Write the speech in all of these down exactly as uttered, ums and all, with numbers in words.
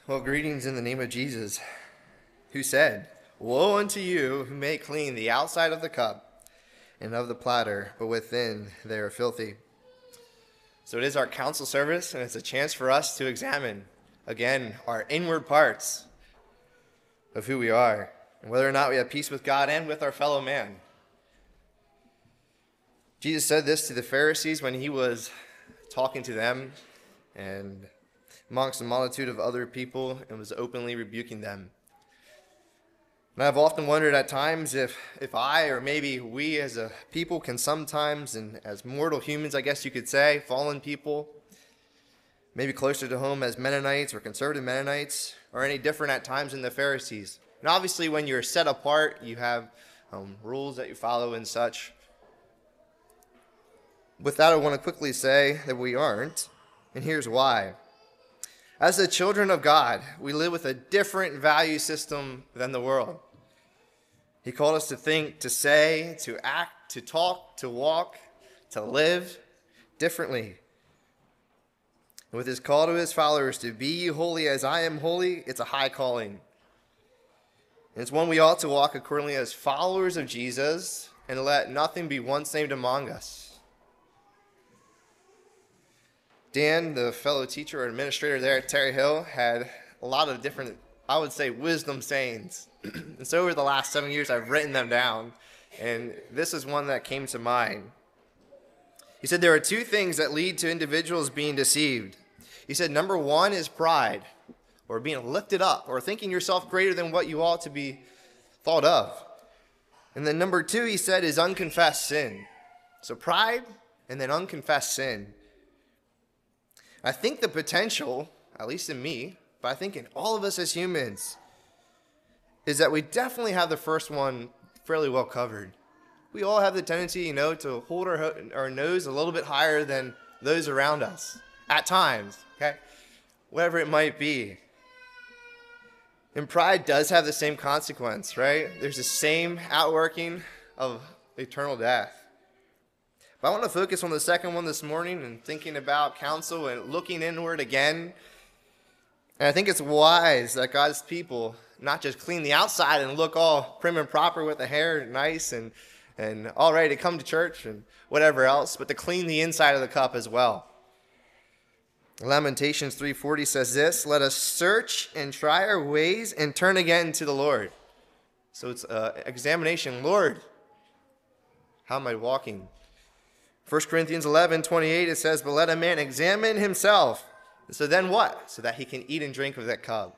Well, greetings in the name of Jesus, who said, "Woe unto you who make clean the outside of the cup and of the platter, but within they are filthy." So it is our council service, and it's a chance for us to examine, again, our inward parts of who we are, and whether or not we have peace with God and with our fellow man. Jesus said this to the Pharisees when he was talking to them, and amongst a multitude of other people, and was openly rebuking them. And I've often wondered at times if, if I, or maybe we as a people, can sometimes, and as mortal humans, I guess you could say, fallen people, maybe closer to home as Mennonites or conservative Mennonites, or any different at times than the Pharisees. And obviously when you're set apart, you have um, rules that you follow and such. With that, I want to quickly say that we aren't, and here's why. As the children of God, we live with a different value system than the world. He called us to think, to say, to act, to talk, to walk, to live differently. And with his call to his followers to be ye holy as I am holy, it's a high calling. And it's one we ought to walk accordingly as followers of Jesus, and let nothing be once named among us. Dan, the fellow teacher or administrator there at Terry Hill, had a lot of different, I would say, wisdom sayings. And so over the last seven years, I've written them down. And this is one that came to mind. He said there are two things that lead to individuals being deceived. He said number one is pride, or being lifted up, or thinking yourself greater than what you ought to be thought of. And then number two, he said, is unconfessed sin. So pride and then unconfessed sin. I think the potential, at least in me, but I think in all of us as humans, is that we definitely have the first one fairly well covered. We all have the tendency, you know, to hold our, our nose a little bit higher than those around us, at times, okay? Whatever it might be. And pride does have the same consequence, right? There's the same outworking of eternal death. But I want to focus on the second one this morning and thinking about counsel and looking inward again. And I think it's wise that God's people not just clean the outside and look all prim and proper with the hair nice and, and all ready to come to church and whatever else, but to clean the inside of the cup as well. Lamentations three forty says this, "Let us search and try our ways and turn again to the Lord." So it's an examination. Lord, how am I walking? First Corinthians eleven twenty-eight, it says, "But let a man examine himself." So then what? So that he can eat and drink of that cup.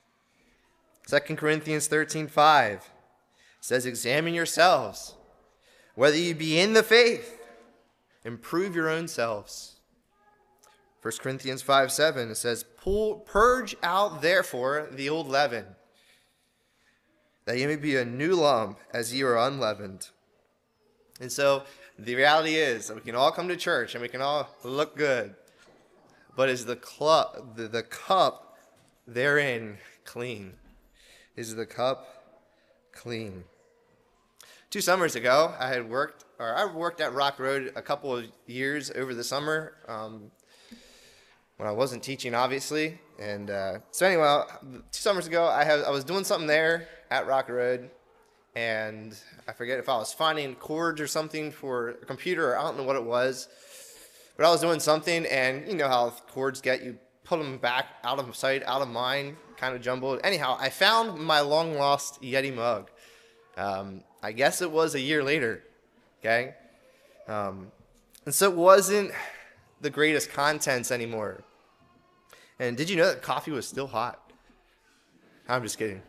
Second Corinthians thirteen five says, "Examine yourselves, whether you be in the faith, and prove your own selves." First Corinthians five seven, it says, Pull, "Purge out therefore the old leaven, that ye may be a new lump, as ye are unleavened." And so the reality is that we can all come to church and we can all look good, but is the, cl- the, the cup therein clean? Is the cup clean? Two summers ago, I had worked, or I worked at Rock Road a couple of years over the summer, um, when I wasn't teaching, obviously. And uh, so anyway, two summers ago, I, had, I was doing something there at Rock Road, and I forget if I was finding cords or something for a computer, or I don't know what it was, but I was doing something, and you know how cords get, you put them back out of sight, out of mind, kind of jumbled. Anyhow, I found my long-lost Yeti mug. Um, I guess it was a year later, okay? Um, and so it wasn't the greatest contents anymore. And did you know that coffee was still hot? I'm just kidding.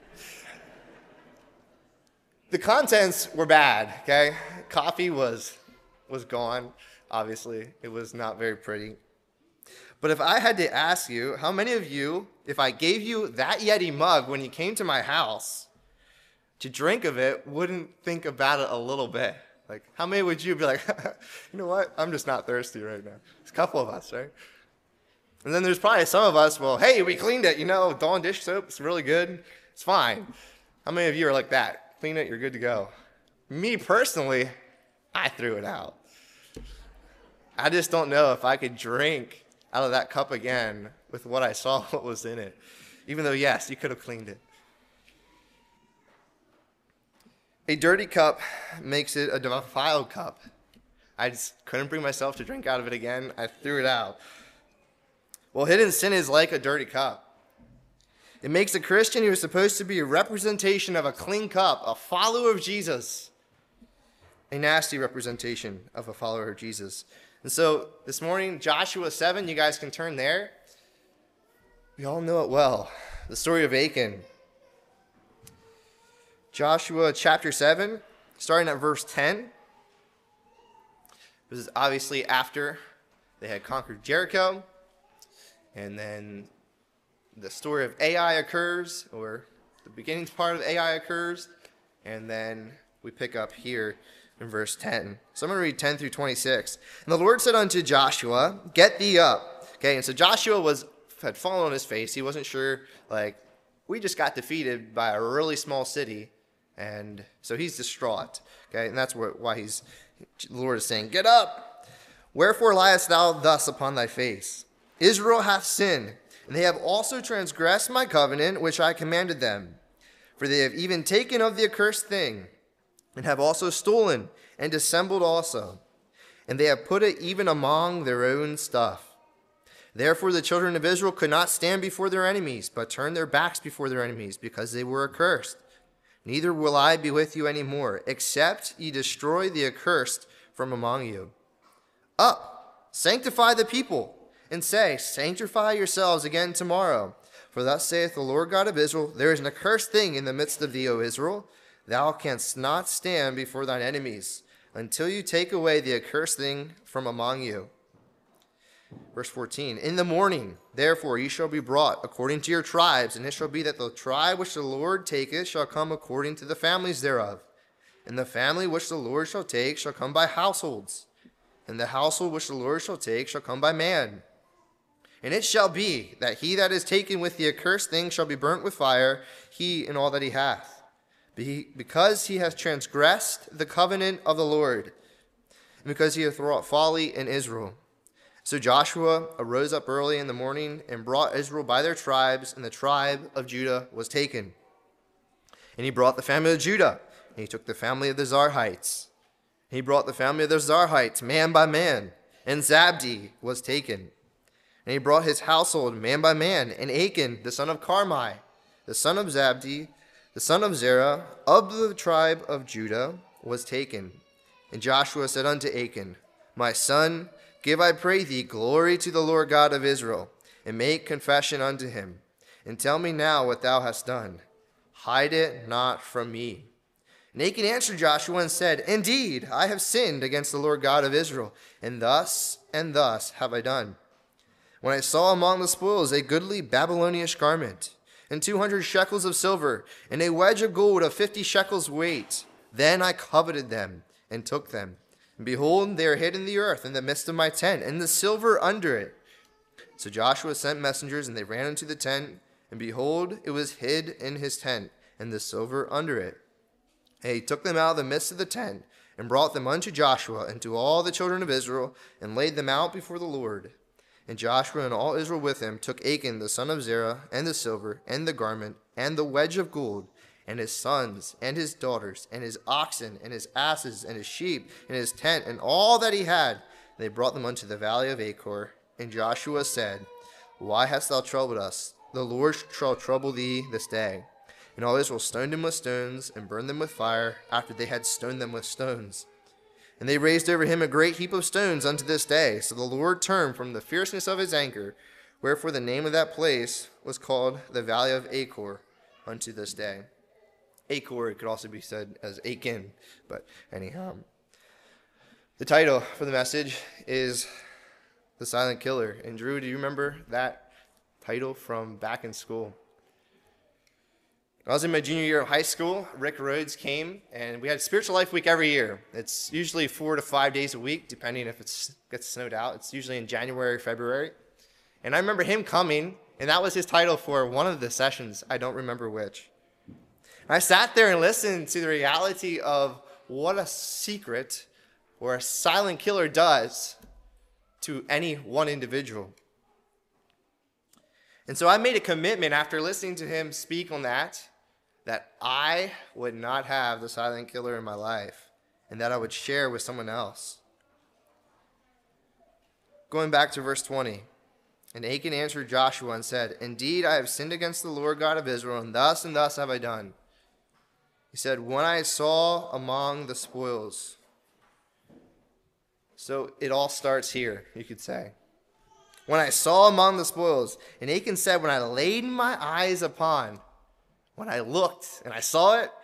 The contents were bad, okay? Coffee was was gone, obviously. It was not very pretty. But if I had to ask you, how many of you, if I gave you that Yeti mug when you came to my house to drink of it, wouldn't think about it a little bit? Like, how many would you be like, you know what? I'm just not thirsty right now. There's a couple of us, right? And then there's probably some of us, well, hey, we cleaned it. You know, Dawn dish soap, it's really good. It's fine. How many of you are like that? Clean it, you're good to go. Me personally, I threw it out. I just don't know if I could drink out of that cup again with what I saw what was in it. Even though, yes, you could have cleaned it. A dirty cup makes it a defiled cup. I just couldn't bring myself to drink out of it again. I threw it out. Well, hidden sin is like a dirty cup. It makes a Christian who is supposed to be a representation of a clean cup, a follower of Jesus, a nasty representation of a follower of Jesus. And so this morning, Joshua seven, you guys can turn there. We all know it well. The story of Achan. Joshua chapter seven, starting at verse ten. This is obviously after they had conquered Jericho. And then the story of Ai occurs, or the beginning part of Ai occurs. And then we pick up here in verse ten. So I'm going to read ten through twenty-six. And the Lord said unto Joshua, get thee up. Okay, and so Joshua was had fallen on his face. He wasn't sure, like, we just got defeated by a really small city. And so he's distraught. Okay, and that's what, why he's, the Lord is saying, get up. Wherefore liest thou thus upon thy face? Israel hath sinned, and they have also transgressed my covenant which I commanded them. For they have even taken of the accursed thing, and have also stolen, and dissembled also. And they have put it even among their own stuff. Therefore the children of Israel could not stand before their enemies, but turned their backs before their enemies, because they were accursed. Neither will I be with you any more, except ye destroy the accursed from among you. Up, sanctify the people, and say, sanctify yourselves again tomorrow. For thus saith the Lord God of Israel, there is an accursed thing in the midst of thee, O Israel. Thou canst not stand before thine enemies, until you take away the accursed thing from among you. Verse fourteen, in the morning, therefore, ye shall be brought according to your tribes, and it shall be that the tribe which the Lord taketh shall come according to the families thereof. And the family which the Lord shall take shall come by households, and the household which the Lord shall take shall come by man. And it shall be that he that is taken with the accursed thing shall be burnt with fire, he and all that he hath, because he hath transgressed the covenant of the Lord, and because he hath wrought folly in Israel. So Joshua arose up early in the morning and brought Israel by their tribes, and the tribe of Judah was taken. And he brought the family of Judah, and he took the family of the Zarhites. He brought the family of the Zarhites man by man, and Zabdi was taken. And he brought his household man by man, and Achan, the son of Carmi, the son of Zabdi, the son of Zerah, of the tribe of Judah, was taken. And Joshua said unto Achan, my son, give, I pray thee, glory to the Lord God of Israel, and make confession unto him. And tell me now what thou hast done. Hide it not from me. And Achan answered Joshua and said, indeed, I have sinned against the Lord God of Israel, and thus and thus have I done. When I saw among the spoils a goodly Babylonish garment, and two hundred shekels of silver, and a wedge of gold of fifty shekels weight, then I coveted them, and took them. And behold, they are hid in the earth in the midst of my tent, and the silver under it. So Joshua sent messengers, and they ran into the tent, and behold, it was hid in his tent, and the silver under it. And he took them out of the midst of the tent, and brought them unto Joshua and to all the children of Israel, and laid them out before the Lord. And Joshua and all Israel with him took Achan the son of Zerah, and the silver, and the garment, and the wedge of gold, and his sons, and his daughters, and his oxen, and his asses, and his sheep, and his tent, and all that he had. And they brought them unto the valley of Achor. And Joshua said, why hast thou troubled us? The Lord shall trouble thee this day. And all Israel stoned them with stones, and burned them with fire, after they had stoned them with stones. And they raised over him a great heap of stones unto this day. So the Lord turned from the fierceness of his anger, wherefore the name of that place was called the valley of Achor unto this day. Achor, it could also be said as Achan, but anyhow. The title for the message is The Silent Killer. And Drew, do you remember that title from back in school? When I was in my junior year of high school, Rick Rhodes came, and we had Spiritual Life Week every year. It's usually four to five days a week, depending if it gets snowed out. It's usually in January or February. And I remember him coming, and that was his title for one of the sessions. I don't remember which. I sat there and listened to the reality of what a secret or a silent killer does to any one individual. And so I made a commitment after listening to him speak on that, that I would not have the silent killer in my life and that I would share with someone else. Going back to verse twenty. And Achan answered Joshua and said, Indeed, I have sinned against the Lord God of Israel, and thus and thus have I done. He said, When I saw among the spoils. So it all starts here, you could say. When I saw among the spoils. And Achan said, When I laid my eyes upon, when I looked and I saw it,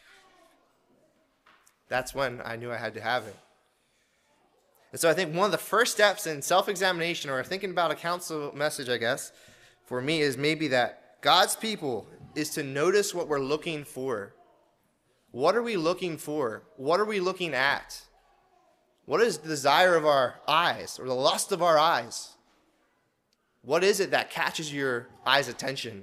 that's when I knew I had to have it. And so I think one of the first steps in self-examination, or thinking about a counsel message, I guess, for me is maybe that God's people is to notice what we're looking for. What are we looking for? What are we looking at? What is the desire of our eyes, or the lust of our eyes? What is it that catches your eye's attention?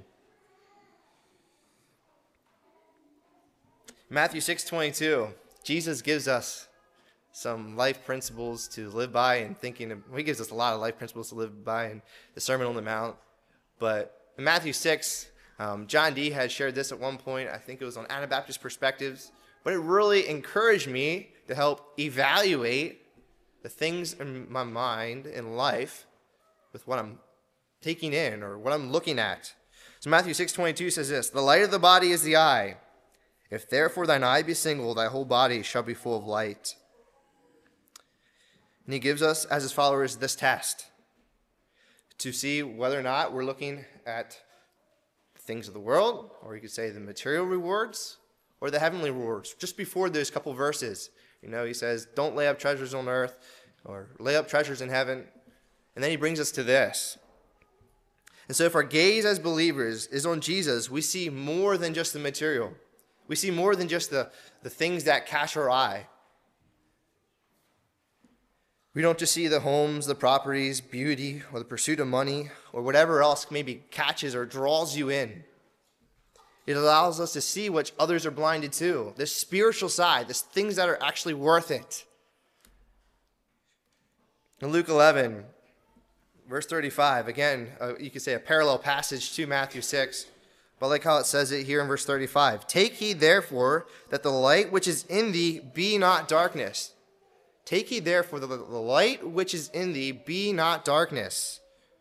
Matthew six twenty-two, Jesus gives us some life principles to live by, and thinking of, well, he gives us a lot of life principles to live by in the Sermon on the Mount. But in Matthew six, um, John D. had shared this at one point. I think it was on Anabaptist Perspectives. But it really encouraged me to help evaluate the things in my mind in life with what I'm taking in or what I'm looking at. So Matthew six twenty-two says this, The light of the body is the eye. If therefore thine eye be single, thy whole body shall be full of light. And he gives us, as his followers, this test to see whether or not we're looking at things of the world, or you could say the material rewards, or the heavenly rewards. Just before those couple verses, you know, he says, don't lay up treasures on earth, or lay up treasures in heaven. And then he brings us to this. And so if our gaze as believers is on Jesus, we see more than just the material. We see more than just the, the things that catch our eye. We don't just see the homes, the properties, beauty, or the pursuit of money, or whatever else maybe catches or draws you in. It allows us to see what others are blinded to, this spiritual side, this things that are actually worth it. In Luke eleven, verse thirty-five, again, uh, you could say a parallel passage to Matthew six, but I like how it says it here in verse thirty-five. Take heed, therefore, that the light which is in thee be not darkness. Take heed, therefore, that the light which is in thee be not darkness.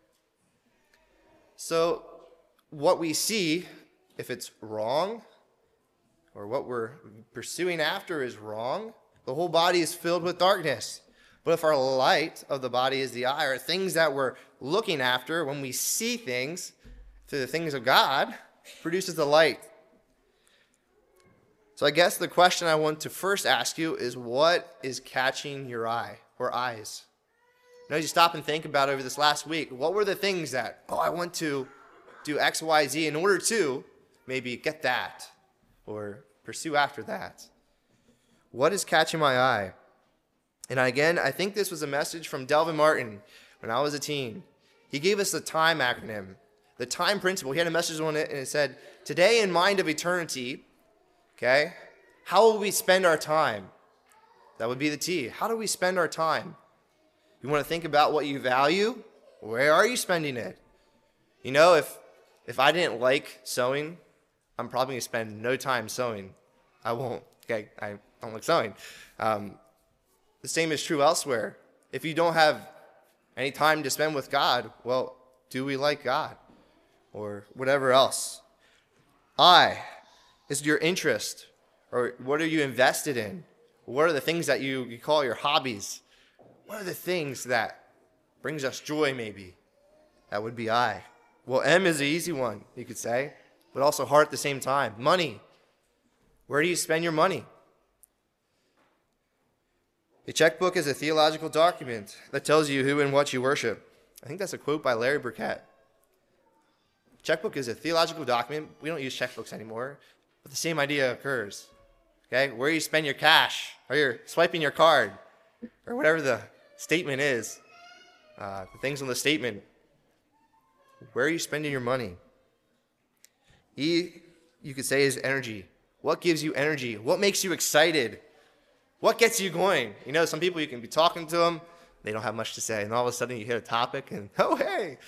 So, what we see, if it's wrong, or what we're pursuing after is wrong, the whole body is filled with darkness. But if our light of the body is the eye, or things that we're looking after, when we see things through the things of God, produces the light. So I guess the question I want to first ask you is, what is catching your eye or eyes? You know, you stop and think about over this last week, what were the things that, oh, I want to do X, Y, Z in order to maybe get that or pursue after that? What is catching my eye? And again, I think this was a message from Delvin Martin when I was a teen. He gave us the TIME acronym, the TIME principle. He had a message on it, and it said, today in mind of eternity, okay, how will we spend our time? That would be the T. How do we spend our time? You want to think about what you value? Where are you spending it? You know, if if I didn't like sewing, I'm probably going to spend no time sewing. I won't. Okay, I don't like sewing. Um, the same is true elsewhere. If you don't have any time to spend with God, well, do we like God? Or whatever else. I is your interest, or what are you invested in? What are the things that you, you call your hobbies? What are the things that brings us joy maybe? That would be I. Well, M is the easy one, you could say, but also heart at the same time. Money. Where do you spend your money? A checkbook is a theological document that tells you who and what you worship. I think that's a quote by Larry Burkett. Checkbook is a theological document. We don't use checkbooks anymore, but the same idea occurs. Okay, where you spend your cash, or you're swiping your card, or whatever the statement is, uh, the things on the statement. Where are you spending your money? E, you could say, is energy. What gives you energy? What makes you excited? What gets you going? You know, some people, you can be talking to them, they don't have much to say, and all of a sudden you hit a topic, and oh, hey,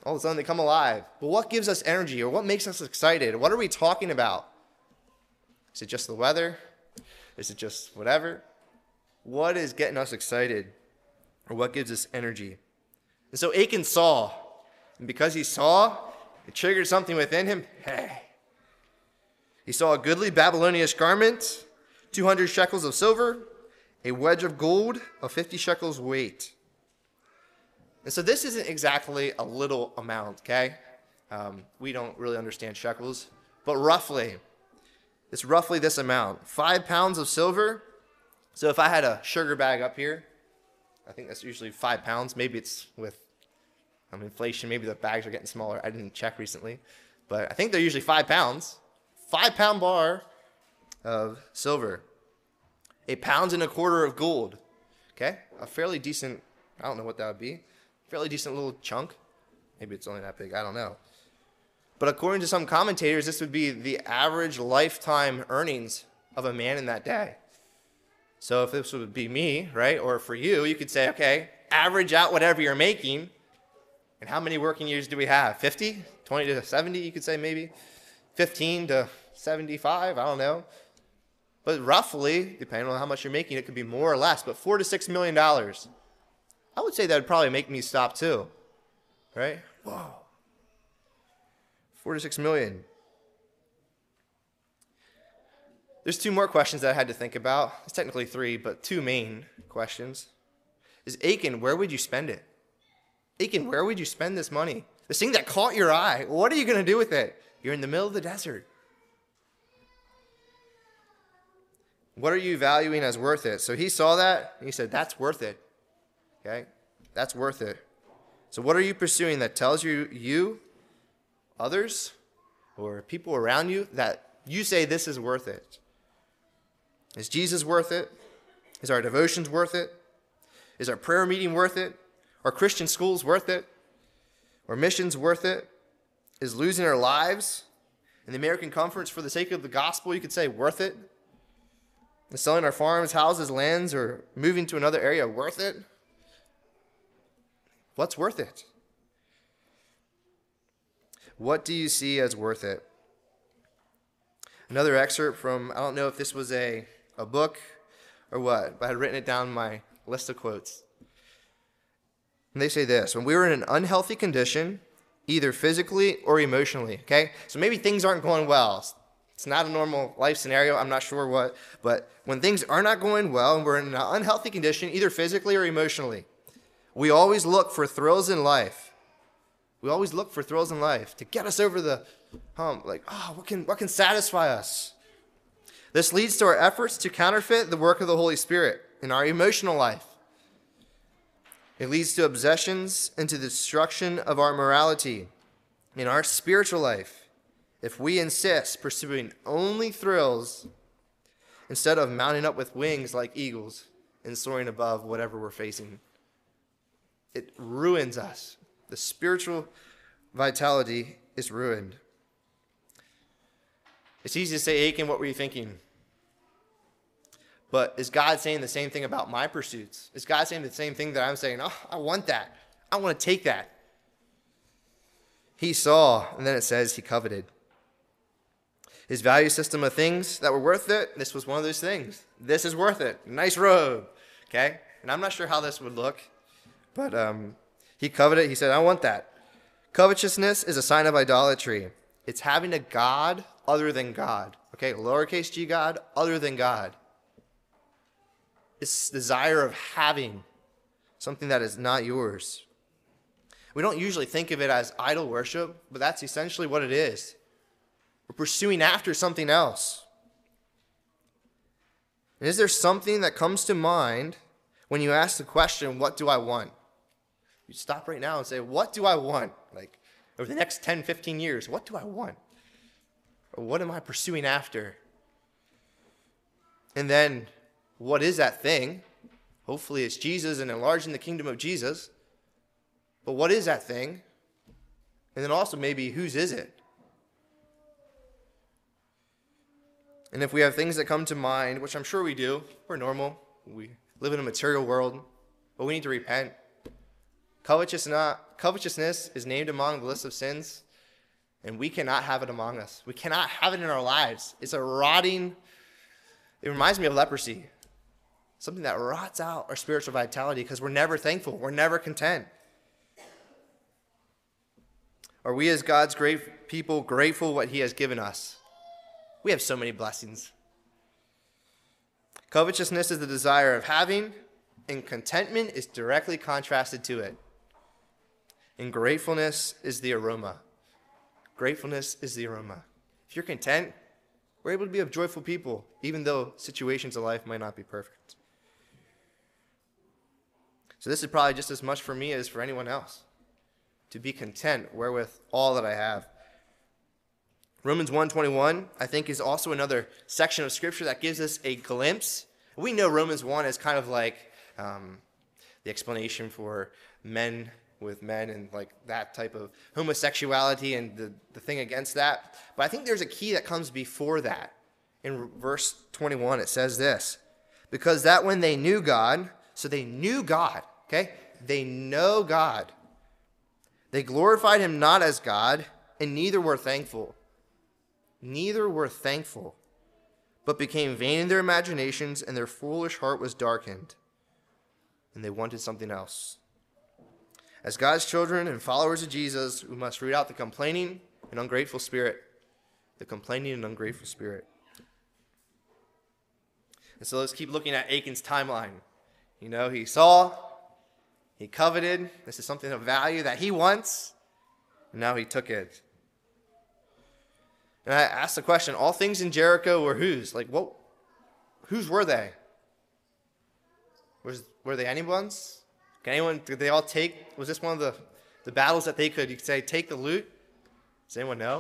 All of a sudden they come alive. But what gives us energy, or what makes us excited? What are we talking about? Is it just the weather? Is it just whatever? What is getting us excited? Or what gives us energy? And so Achan saw. And because he saw, it triggered something within him. Hey. He saw a goodly Babylonian garment, two hundred shekels of silver, a wedge of gold of fifty shekels weight. And so this isn't exactly a little amount, okay? Um, we don't really understand shekels, but roughly, it's roughly this amount. Five pounds of silver. So if I had a sugar bag up here, I think that's usually five pounds. Maybe it's with um, inflation. Maybe the bags are getting smaller. I didn't check recently, but I think they're usually five pounds. Five pound bar of silver. A pound and a quarter of gold. Okay? A fairly decent, I don't know what that would be. Fairly decent little chunk. Maybe it's only that big. I don't know. But according to some commentators, this would be the average lifetime earnings of a man in that day. So if this would be me, right, or for you, you could say, okay, average out whatever you're making. And how many working years do we have? fifty? twenty to seventy, you could say maybe. fifteen to seventy-five, I don't know. But roughly, depending on how much you're making, it could be more or less. But four to six million dollars. I would say that would probably make me stop too, right? Whoa. Four to six million. There's two more questions that I had to think about. It's technically three, but two main questions. Is Achan, where would you spend it? Achan, where would you spend this money? This thing that caught your eye, what are you going to do with it? You're in the middle of the desert. What are you valuing as worth it? So he saw that, and he said, that's worth it. Okay? That's worth it. So what are you pursuing that tells you, you, others, or people around you, that you say this is worth it? Is Jesus worth it? Is our devotions worth it? Is our prayer meeting worth it? Are Christian schools worth it? Are missions worth it? Is losing our lives in the American conference for the sake of the gospel, you could say, worth it? Is selling our farms, houses, lands, or moving to another area worth it? What's worth it? What do you see as worth it? Another excerpt from, I don't know if this was a, a book or what, but I had written it down in my list of quotes. And they say this: when we are in an unhealthy condition, either physically or emotionally, okay? So maybe things aren't going well. It's not a normal life scenario. I'm not sure what. But when things are not going well and we're in an unhealthy condition, either physically or emotionally, we always look for thrills in life. We always look for thrills in life to get us over the hump. Like, oh, what can, what can satisfy us? This leads to our efforts to counterfeit the work of the Holy Spirit in our emotional life. It leads to obsessions and to the destruction of our morality in our spiritual life if we insist pursuing only thrills instead of mounting up with wings like eagles and soaring above whatever we're facing. It ruins us. The spiritual vitality is ruined. It's easy to say, Achan, what were you thinking? But is God saying the same thing about my pursuits? Is God saying the same thing that I'm saying? Oh, I want that. I want to take that. He saw, and then it says he coveted. His value system of things that were worth it, this was one of those things. This is worth it. Nice robe. Okay? And I'm not sure how this would look, but um, he coveted. He said, I want that. Covetousness is a sign of idolatry. It's having a God other than God. Okay? Lowercase g God, other than God. It's desire of having something that is not yours. We don't usually think of it as idol worship, but that's essentially what it is. We're pursuing after something else. And is there something that comes to mind when you ask the question, what do I want? You stop right now and say, what do I want? Like, over the next ten, fifteen years, what do I want? Or what am I pursuing after? And then, what is that thing? Hopefully it's Jesus and enlarging the kingdom of Jesus. But what is that thing? And then also maybe, whose is it? And if we have things that come to mind, which I'm sure we do, we're normal. We live in a material world, but we need to repent. Covetousness, covetousness is named among the list of sins, and we cannot have it among us. We cannot have it in our lives. It's a rotting, it reminds me of leprosy. Something that rots out our spiritual vitality because we're never thankful. We're never content. Are we as God's great people grateful what he has given us? We have so many blessings. Covetousness is the desire of having, and contentment is directly contrasted to it. And gratefulness is the aroma. Gratefulness is the aroma. If you're content, we're able to be a joyful people, even though situations of life might not be perfect. So this is probably just as much for me as for anyone else, to be content wherewith all that I have. Romans one twenty-one, I think, is also another section of Scripture that gives us a glimpse. We know Romans one is kind of like um, the explanation for men with men and like that type of homosexuality and the, the thing against that. But I think there's a key that comes before that. In verse twenty-one, it says this, because that when they knew God, so they knew God, okay? They know God. They glorified him not as God, and neither were thankful. Neither were thankful, but became vain in their imaginations, and their foolish heart was darkened, and they wanted something else. As God's children and followers of Jesus, we must root out the complaining and ungrateful spirit. The complaining and ungrateful spirit. And so let's keep looking at Achan's timeline. You know, he saw, he coveted. This is something of value that he wants, and now he took it. And I asked the question, all things in Jericho were whose? Like, what? Whose were they? Was, were they anyone's? Can anyone, did they all take, was this one of the, the battles that they could, you could say, take the loot? Does anyone know?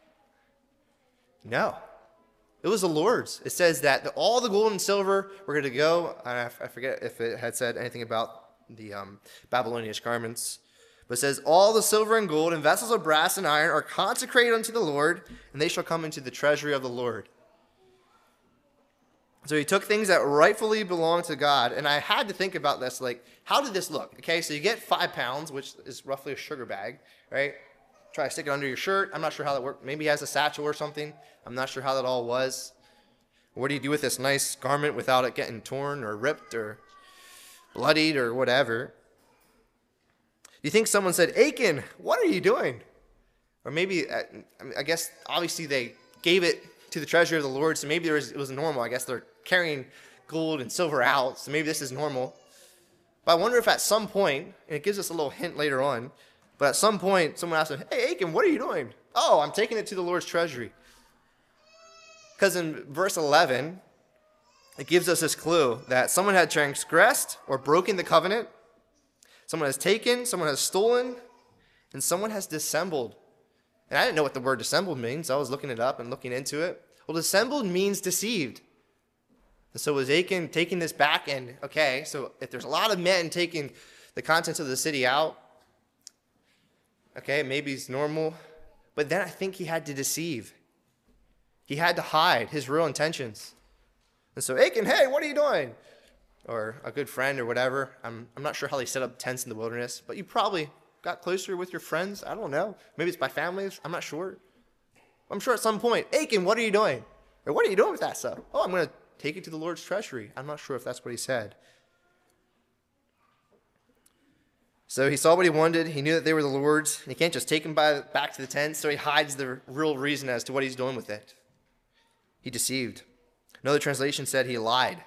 No. It was the Lord's. It says that the, all the gold and silver were going to go, I, I forget if it had said anything about the um, Babylonian garments, but it says, all the silver and gold and vessels of brass and iron are consecrated unto the Lord, and they shall come into the treasury of the Lord. So he took things that rightfully belong to God. And I had to think about this, like, how did this look? Okay, so you get five pounds, which is roughly a sugar bag, right? Try to stick it under your shirt. I'm not sure how that worked. Maybe he has a satchel or something. I'm not sure how that all was. What do you do with this nice garment without it getting torn or ripped or bloodied or whatever? Do you think someone said, Achan, what are you doing? Or maybe, I guess, obviously they gave it to the treasury of the Lord, so maybe there was, it was normal. I guess they're carrying gold and silver out, so maybe this is normal. But I wonder if at some point, and it gives us a little hint later on, but at some point someone asked him, hey, Achan, what are you doing? Oh, I'm taking it to the Lord's treasury. Because in verse eleven, it gives us this clue that someone had transgressed or broken the covenant, someone has taken, someone has stolen, and someone has dissembled. And I didn't know what the word dissembled means. I was looking it up and looking into it. Well, dissembled means deceived. And so was Achan taking this back? And okay, so if there's a lot of men taking the contents of the city out, okay, maybe it's normal. But then I think he had to deceive. He had to hide his real intentions. And so, Achan, hey, what are you doing? Or a good friend or whatever. I'm, I'm not sure how they set up tents in the wilderness, but you probably got closer with your friends. I don't know. Maybe it's by families. I'm not sure. I'm sure at some point, Achan, what are you doing? Or what are you doing with that stuff? Oh, I'm going to take it to the Lord's treasury. I'm not sure if that's what he said. So he saw what he wanted. He knew that they were the Lord's. And he can't just take them by, back to the tent, so he hides the real reason as to what he's doing with it. He deceived. Another translation said he lied.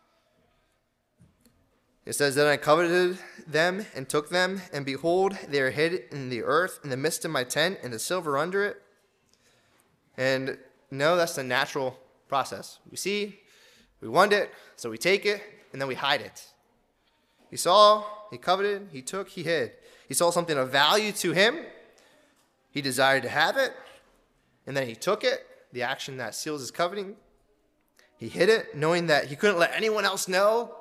It says, then I coveted them and took them, and behold, they are hid in the earth in the midst of my tent, and the silver under it. And no, that's the natural process. We see, we want it, so we take it, and then we hide it. He saw, he coveted, he took, he hid. He saw something of value to him. He desired to have it, and then he took it, the action that seals his coveting. He hid it, knowing that he couldn't let anyone else know.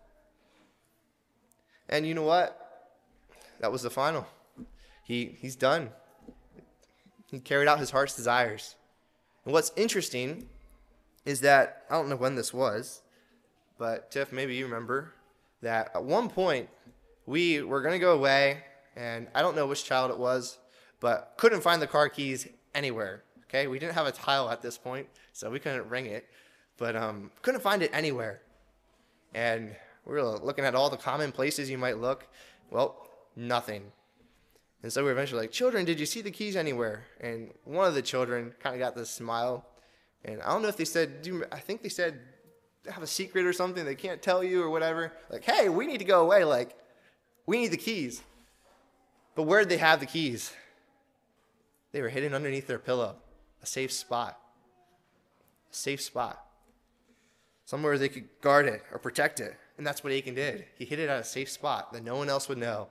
And you know what? That was the final. He, he's done. He carried out his heart's desires. And what's interesting is that, I don't know when this was, but Tiff, maybe you remember, that at one point, we were going to go away and I don't know which child it was, but couldn't find the car keys anywhere. Okay, we didn't have a tile at this point, so we couldn't ring it, but um, couldn't find it anywhere. And we were looking at all the common places you might look. Well, nothing. And so we were eventually like, children, did you see the keys anywhere? And one of the children kind of got this smile. And I don't know if they said, do you, I think they said, they have a secret or something they can't tell you or whatever. Like, hey, we need to go away. Like, we need the keys. But where did they have the keys? They were hidden underneath their pillow. A safe spot. A safe spot. Somewhere they could guard it or protect it. And that's what Achan did. He hid it at a safe spot that no one else would know.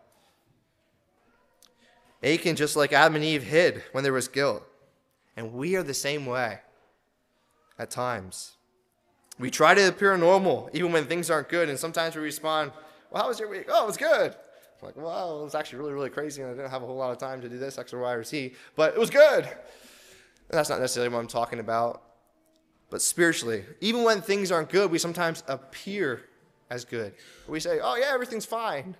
Achan, just like Adam and Eve, hid when there was guilt. And we are the same way at times. We try to appear normal even when things aren't good. And sometimes we respond, well, how was your week? Oh, it was good. I'm like, well, it was actually really, really crazy. And I didn't have a whole lot of time to do this, X or Y or Z. But it was good. And that's not necessarily what I'm talking about. But spiritually, even when things aren't good, we sometimes appear as good. We say, oh, yeah, everything's fine.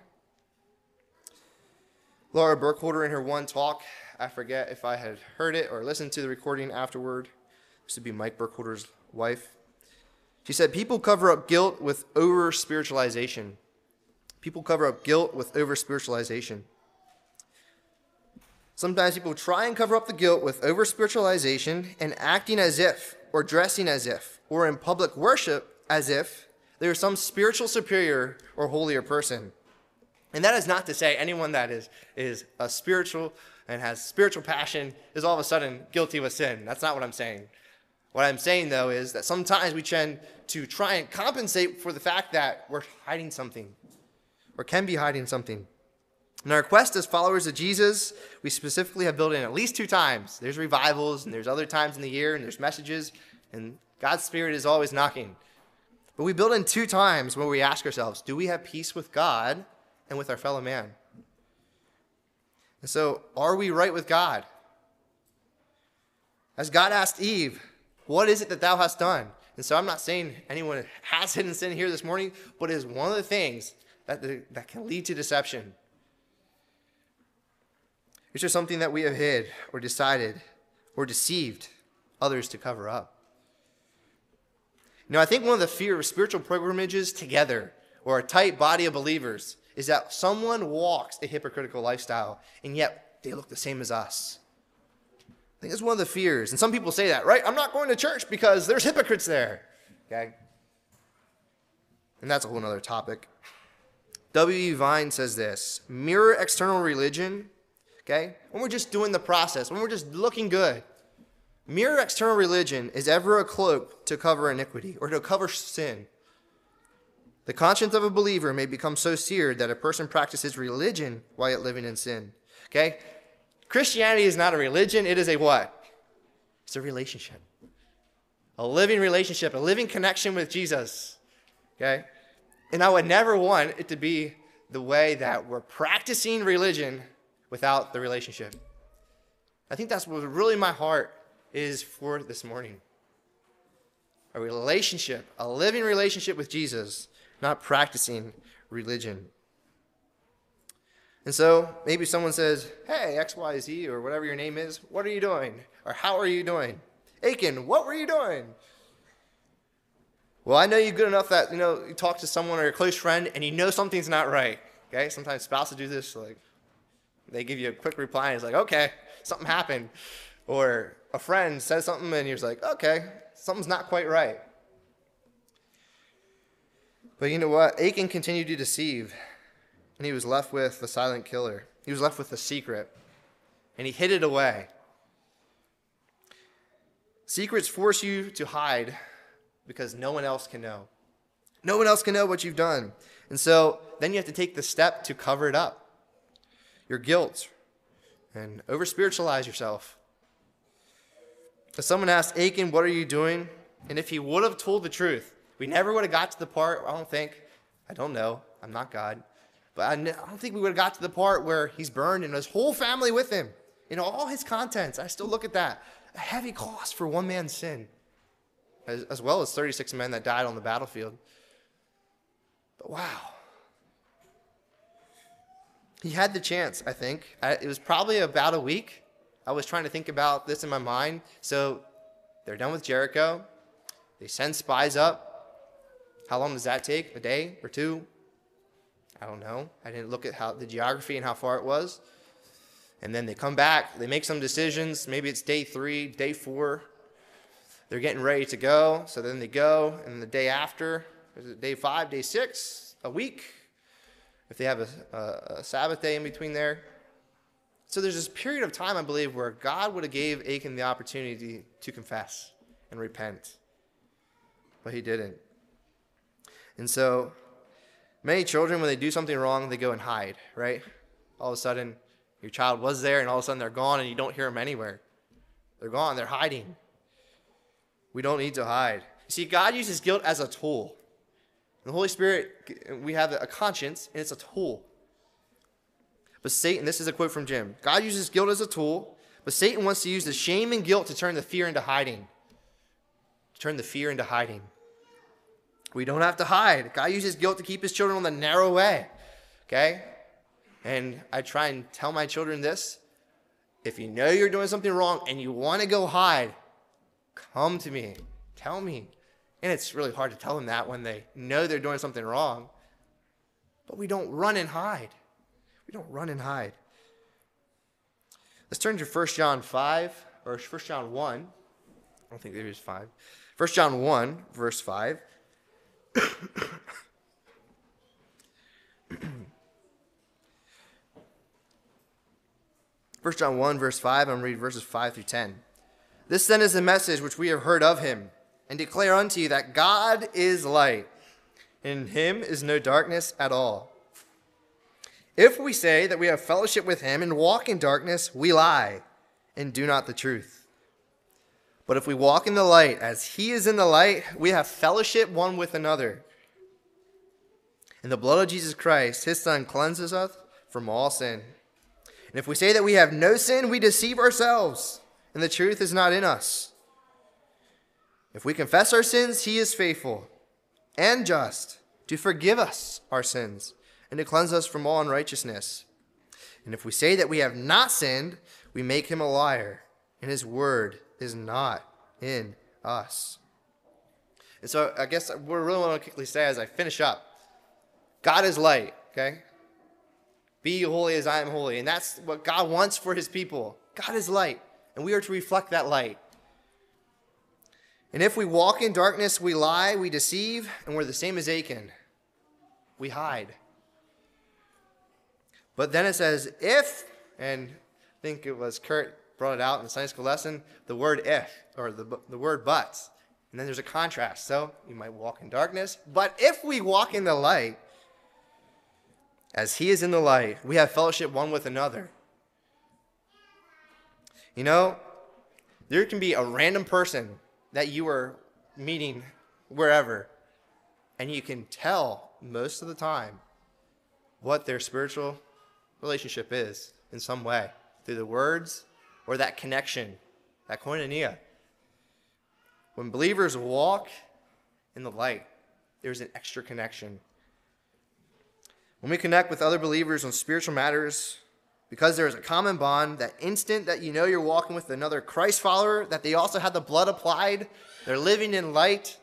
Laura Burkholder, in her one talk, I forget if I had heard it or listened to the recording afterward. This would be Mike Burkholder's wife. She said, people cover up guilt with over-spiritualization. People cover up guilt with over-spiritualization. Sometimes people try and cover up the guilt with over-spiritualization and acting as if, or dressing as if, or in public worship as if they are some spiritual superior or holier person. And that is not to say anyone that is, is a spiritual and has spiritual passion is all of a sudden guilty with sin. That's not what I'm saying. What I'm saying, though, is that sometimes we tend to try and compensate for the fact that we're hiding something or can be hiding something. In our quest as followers of Jesus, we specifically have built in at least two times. There's revivals, and there's other times in the year, and there's messages, and God's Spirit is always knocking. But we build in two times where we ask ourselves, do we have peace with God and with our fellow man? And so, are we right with God? As God asked Eve, what is it that thou hast done? And so I'm not saying anyone has hidden sin here this morning, but it is one of the things that, that can lead to deception. It's just something that we have hid or decided or deceived others to cover up. You know, I think one of the fear of spiritual pilgrimages together or a tight body of believers is that someone walks a hypocritical lifestyle and yet they look the same as us. I think that's one of the fears. And some people say that, right? I'm not going to church because there's hypocrites there. Okay? And that's a whole other topic. W E Vine says this, mirror external religion, okay? When we're just doing the process, when we're just looking good. Mere external religion is ever a cloak to cover iniquity or to cover sin. The conscience of a believer may become so seared that a person practices religion while yet living in sin. Okay? Christianity is not a religion. It is a what? It's a relationship. A living relationship, a living connection with Jesus. Okay? And I would never want it to be the way that we're practicing religion without the relationship. I think that's what really my heart is for this morning. A relationship, a living relationship with Jesus, not practicing religion. And so maybe someone says, hey, X Y Z, or whatever your name is, what are you doing? Or how are you doing? Achan, what were you doing? Well, I know you good enough that, you know, you talk to someone or a close friend and you know something's not right. Okay? Sometimes spouses do this, like, they give you a quick reply and it's like, okay, something happened. Or a friend says something and you're just like, okay, something's not quite right. But you know what? Achan continued to deceive, and he was left with the silent killer. He was left with the secret, and he hid it away. Secrets force you to hide because no one else can know. No one else can know what you've done. And so then you have to take the step to cover it up. Your guilt, and over-spiritualize yourself. If someone asked Achan, what are you doing? And if he would have told the truth, we never would have got to the part, I don't think, I don't know, I'm not God, but I don't think we would have got to the part where he's burned and his whole family with him, in all his contents. I still look at that. A heavy cost for one man's sin, as, as well as thirty-six men that died on the battlefield. But wow. He had the chance, I think. I, it was probably about a week. I was trying to think about this in my mind. So they're done with Jericho. They send spies up. How long does that take? A day or two? I don't know. I didn't look at how the geography and how far it was. And then they come back. They make some decisions. Maybe it's day three, day four. They're getting ready to go. So then they go. And the day after, is it day five, day six, a week? If they have a, a, a Sabbath day in between there. So there's this period of time, I believe, where God would have gave Achan the opportunity to confess and repent. But he didn't. And so many children, when they do something wrong, they go and hide, right? All of a sudden, your child was there, and all of a sudden they're gone, and you don't hear them anywhere. They're gone. They're hiding. We don't need to hide. You see, God uses guilt as a tool. The Holy Spirit, we have a conscience, and it's a tool. But Satan, this is a quote from Jim, God uses guilt as a tool, but Satan wants to use the shame and guilt to turn the fear into hiding. To turn the fear into hiding. We don't have to hide. God uses guilt to keep his children on the narrow way. Okay? And I try and tell my children this. If you know you're doing something wrong and you want to go hide, come to me. Tell me. And it's really hard to tell them that when they know they're doing something wrong. But we don't run and hide. We don't run and hide. Let's turn to First John five, or First John one. I don't think there is five. First John one, verse five. First John one, verse five. I'm going to read verses five through ten. This then is the message which we have heard of him, and declare unto you that God is light, and in him is no darkness at all. If we say that we have fellowship with him and walk in darkness, we lie and do not the truth. But if we walk in the light as he is in the light, we have fellowship one with another. And the blood of Jesus Christ, his Son, cleanses us from all sin. And if we say that we have no sin, we deceive ourselves, and the truth is not in us. If we confess our sins, he is faithful and just to forgive us our sins and to cleanse us from all unrighteousness. And if we say that we have not sinned, we make him a liar, and his word is not in us. And so I guess what I really want to quickly say as I finish up, God is light, okay? Be holy as I am holy. And that's what God wants for his people. God is light, and we are to reflect that light. And if we walk in darkness, we lie, we deceive, and we're the same as Achan. We hide. But then it says, if, and I think it was Kurt brought it out in the Sunday school lesson, the word if, or the, the word but. And then there's a contrast. So you might walk in darkness, but if we walk in the light, as he is in the light, we have fellowship one with another. You know, there can be a random person that you are meeting wherever, and you can tell most of the time what their spiritual relationship is in some way, through the words or that connection, that koinonia. When believers walk in the light, there's an extra connection. When we connect with other believers on spiritual matters, because there is a common bond, that instant that you know you're walking with another Christ follower, that they also have the blood applied, they're living in light,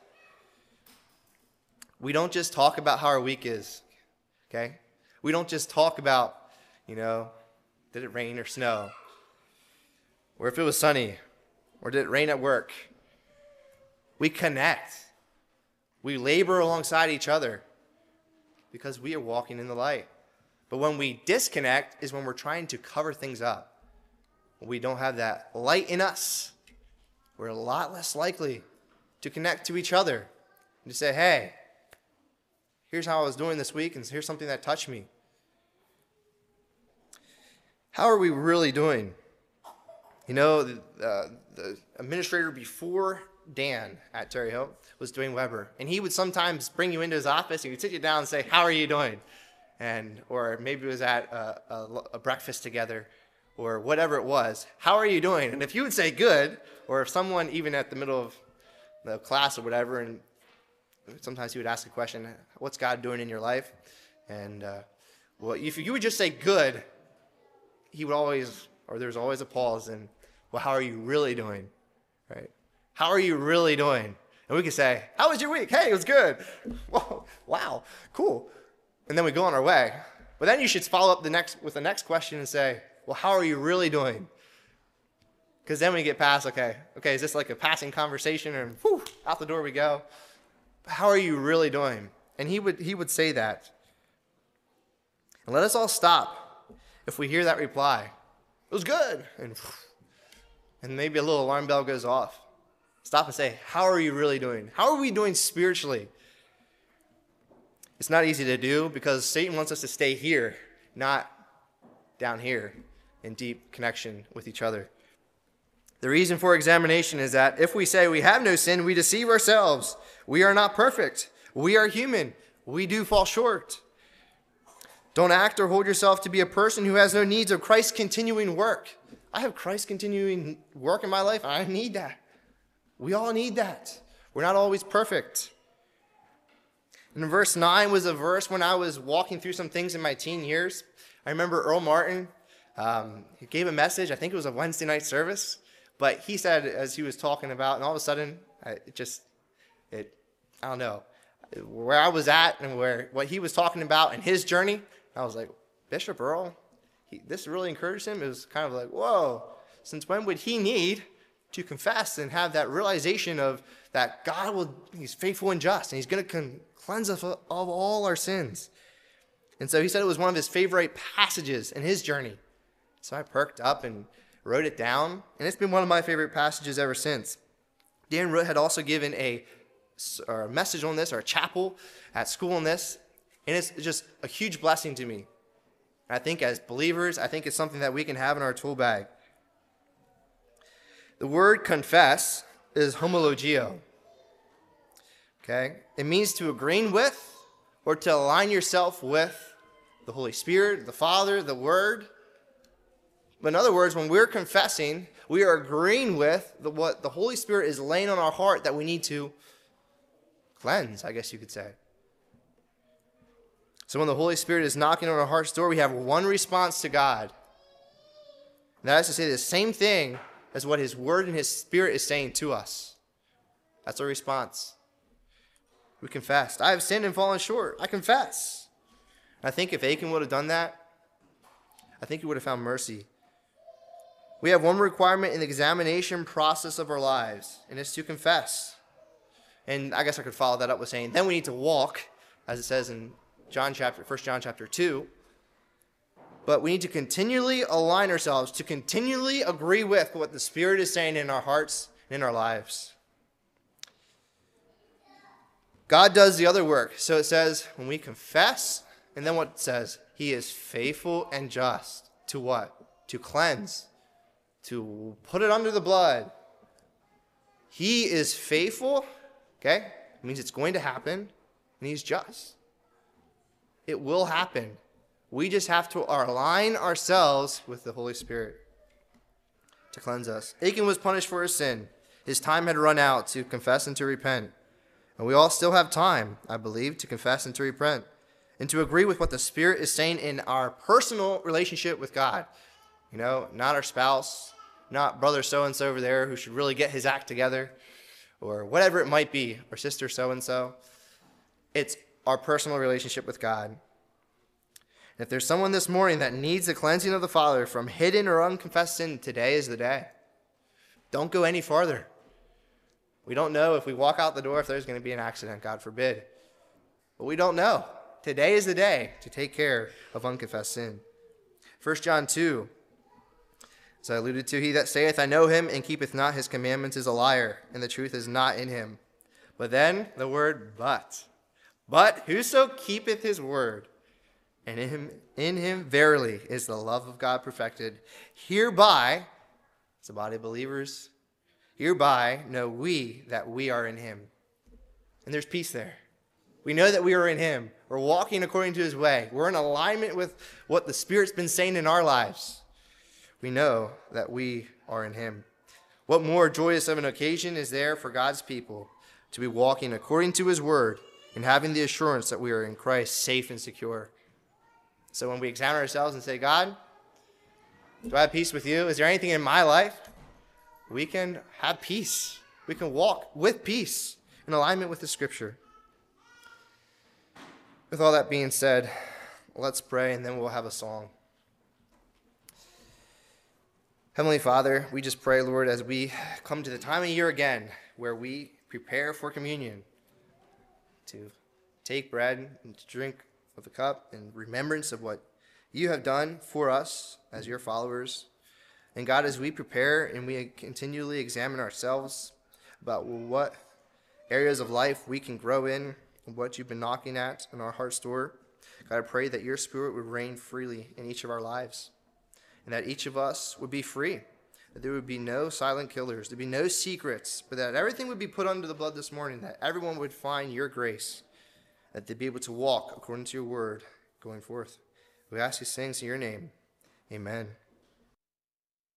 we don't just talk about how our week is, okay? We don't just talk about, you know, did it rain or snow? Or if it was sunny, or did it rain at work? We connect. We labor alongside each other because we are walking in the light. But when we disconnect is when we're trying to cover things up. When we don't have that light in us, we're a lot less likely to connect to each other and to say, hey, here's how I was doing this week, and here's something that touched me. How are we really doing? You know, the, uh, the administrator before Dan at Terry Hill was doing Weber, and he would sometimes bring you into his office and he'd sit you down and say, how are you doing? And or maybe it was at a, a, a breakfast together or whatever it was. How are you doing? And if you would say good, or if someone even at the middle of the class or whatever, and sometimes he would ask a question, what's God doing in your life? And uh, Well, if you would just say good, he would always, or there's always a pause and, well, how are you really doing? Right? How are you really doing? And we could say, how was your week? Hey, it was good. Whoa, wow, cool. And then we go on our way. But then you should follow up the next with the next question and say, well, how are you really doing? Because then we get past, okay, okay, is this like a passing conversation and whew, out the door we go? How are you really doing? And he would he would say that. And let us all stop if we hear that reply. It was good. And, and maybe a little alarm bell goes off. Stop and say, how are you really doing? How are we doing spiritually? It's not easy to do because Satan wants us to stay here, not down here in deep connection with each other. The reason for examination is that if we say we have no sin, we deceive ourselves. We are not perfect. We are human. We do fall short. Don't act or hold yourself to be a person who has no needs of Christ's continuing work. I have Christ's continuing work in my life. I need that. We all need that. We're not always perfect. And verse nine was a verse when I was walking through some things in my teen years. I remember Earl Martin, um, he gave a message. I think it was a Wednesday night service. But he said, as he was talking about, and all of a sudden, I, it just, it, I don't know, where I was at and where what he was talking about in his journey, I was like, Bishop Earl, he, this really encouraged him. It was kind of like, whoa, since when would he need to confess and have that realization of that God will, he's faithful and just, and he's going to con- cleanse us of all our sins. And so he said it was one of his favorite passages in his journey. So I perked up and wrote it down, and it's been one of my favorite passages ever since. Dan Root had also given a, a message on this, or a chapel at school on this, and it's just a huge blessing to me. I think as believers, I think it's something that we can have in our tool bag. The word confess is homologio. Okay? It means to agree with or to align yourself with the Holy Spirit, the Father, the Word. But in other words, when we're confessing, we are agreeing with the, what the Holy Spirit is laying on our heart that we need to cleanse, I guess you could say. So when the Holy Spirit is knocking on our heart's door, we have one response to God. And that is to say the same thing as what His Word and His Spirit is saying to us. That's our response. We confess. I have sinned and fallen short. I confess. And I think if Achan would have done that, I think he would have found mercy. We have one requirement in the examination process of our lives, and it's to confess. And I guess I could follow that up with saying, then we need to walk, as it says in John chapter, First John chapter two. But we need to continually align ourselves, to continually agree with what the Spirit is saying in our hearts and in our lives. God does the other work. So it says, when we confess, and then what it says, He is faithful and just to what? To cleanse. To put it under the blood. He is faithful, okay? It means it's going to happen, and He's just. It will happen. We just have to align ourselves with the Holy Spirit to cleanse us. Achan was punished for his sin. His time had run out to confess and to repent. And we all still have time, I believe, to confess and to repent and to agree with what the Spirit is saying in our personal relationship with God. You know, not our spouse, not brother so-and-so over there who should really get his act together, or whatever it might be, or sister so-and-so. It's our personal relationship with God. If there's someone this morning that needs the cleansing of the Father from hidden or unconfessed sin, today is the day. Don't go any farther. We don't know if we walk out the door if there's going to be an accident, God forbid. But we don't know. Today is the day to take care of unconfessed sin. First John two, as I alluded to, he that saith, I know him, and keepeth not his commandments is a liar, and the truth is not in him. But then the word but. But whoso keepeth his word, and in him, in him verily is the love of God perfected. Hereby, as a body of believers, hereby know we that we are in him. And there's peace there. We know that we are in him. We're walking according to his way. We're in alignment with what the Spirit's been saying in our lives. We know that we are in him. What more joyous of an occasion is there for God's people to be walking according to his word and having the assurance that we are in Christ, safe and secure. So when we examine ourselves and say, God, do I have peace with you? Is there anything in my life? We can have peace. We can walk with peace in alignment with the Scripture. With all that being said, let's pray and then we'll have a song. Heavenly Father, we just pray, Lord, as we come to the time of year again where we prepare for communion, to take bread and to drink of the cup in remembrance of what you have done for us as your followers. And God, as we prepare and we continually examine ourselves about what areas of life we can grow in and what you've been knocking at in our heart's door, God, I pray that your Spirit would reign freely in each of our lives and that each of us would be free, that there would be no silent killers, there'd be no secrets, but that everything would be put under the blood this morning, that everyone would find your grace, that they'd be able to walk according to your word going forth. We ask these things in your name. Amen.